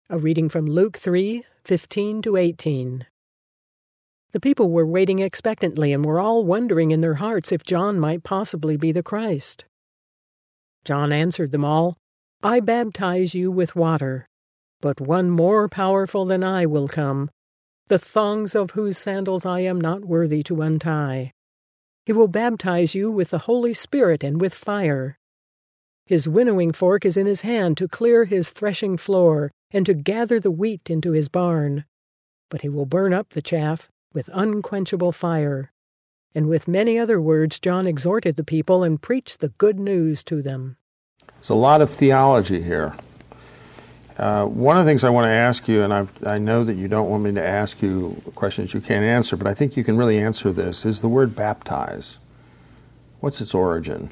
A reading from Luke 3:15-18. The people were waiting expectantly and were all wondering in their hearts if John might possibly be the Christ. John answered them all, "I baptize you with water, but one more powerful than I will come, the thongs of whose sandals I am not worthy to untie. He will baptize you with the Holy Spirit and with fire. His winnowing fork is in his hand to clear his threshing floor and to gather the wheat into his barn. But he will burn up the chaff with unquenchable fire." And with many other words, John exhorted the people and preached the good news to them. There's a lot of theology here. One of the things I want to ask you, and I know that you don't want me to ask you questions you can't answer, but I think you can really answer this, is the word baptize. What's its origin?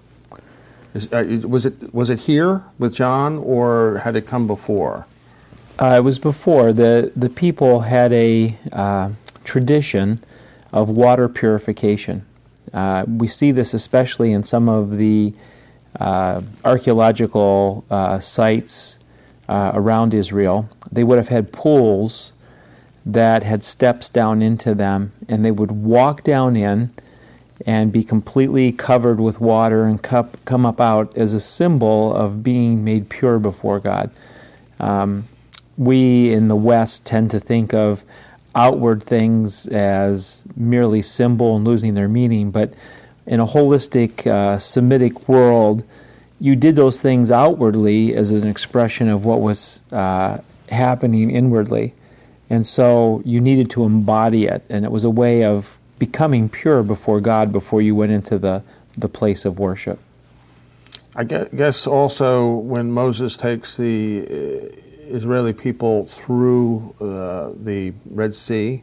Was it here with John, or had it come before? It was before. The people had a tradition of water purification. We see this especially in some of the archaeological sites around Israel. They would have had pools that had steps down into them, and they would walk down in and be completely covered with water and come up out as a symbol of being made pure before God. We in the West tend to think of outward things as merely symbol and losing their meaning, but in a holistic Semitic world, you did those things outwardly as an expression of what was happening inwardly. And so you needed to embody it, and it was a way of becoming pure before God before you went into the place of worship. I guess also when Moses takes the Israeli people through the Red Sea,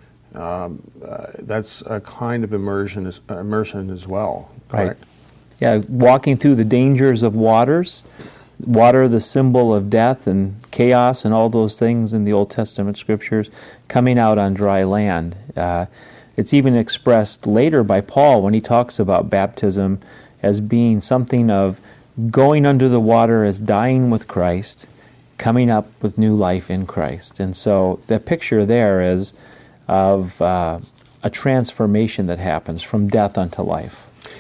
that's a kind of immersion as well, correct? Right. Yeah, walking through the dangers of water, the symbol of death and chaos and all those things in the Old Testament scriptures, coming out on dry land. It's even expressed later by Paul when he talks about baptism as being something of going under the water as dying with Christ, coming up with new life in Christ. And so the picture there is of a transformation that happens from death unto life.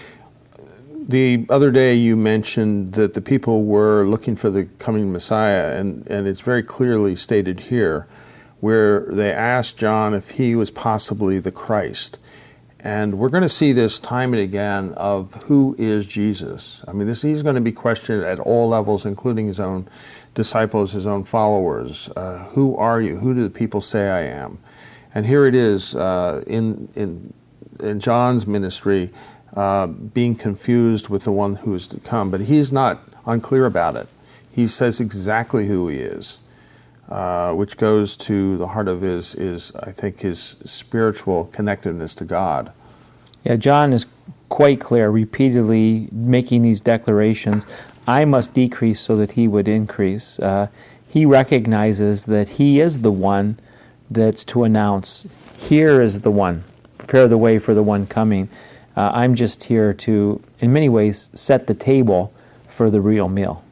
The other day you mentioned that the people were looking for the coming Messiah, and it's very clearly stated here, where they asked John if he was possibly the Christ. And we're going to see this time and again of who is Jesus. I mean, he's going to be questioned at all levels, including his own disciples, his own followers. Who are you? Who do the people say I am? And here it is in John's ministry, being confused with the one who is to come. But he's not unclear about it. He says exactly who he is, which goes to the heart of his I think, his spiritual connectedness to God. Yeah, John is quite clear, repeatedly making these declarations. I must decrease so that he would increase. He recognizes that he is the one that's to announce, here is the one, prepare the way for the one coming. I'm just here to, in many ways, set the table for the real meal.